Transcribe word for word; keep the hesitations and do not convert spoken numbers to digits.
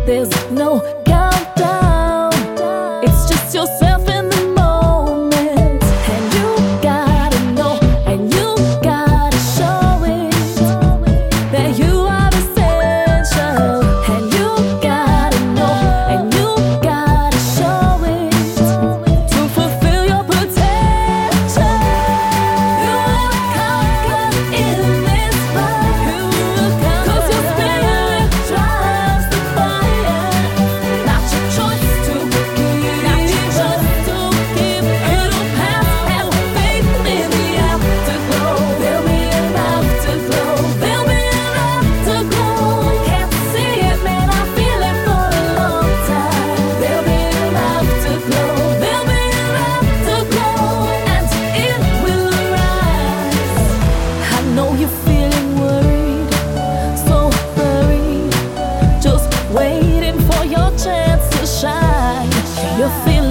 There's no countdown. It's just yourself in the moment, and you gotta know, and you gotta show it that you are essential, and you gotta know, and you gotta show it to fulfill your potential. You will conquer in this life, 'cause your spirit drives the fire. Not your choice to give, not your choice to give. It'll pass. Have faith in the afterglow. There'll be an afterglow. There'll be an afterglow. Can't see it, man, I feel it for a long time. There'll be an afterglow. There'll be an afterglow, and it will rise. I know you're feeling worried, so worried, just waiting for your chance to shine. You're feeling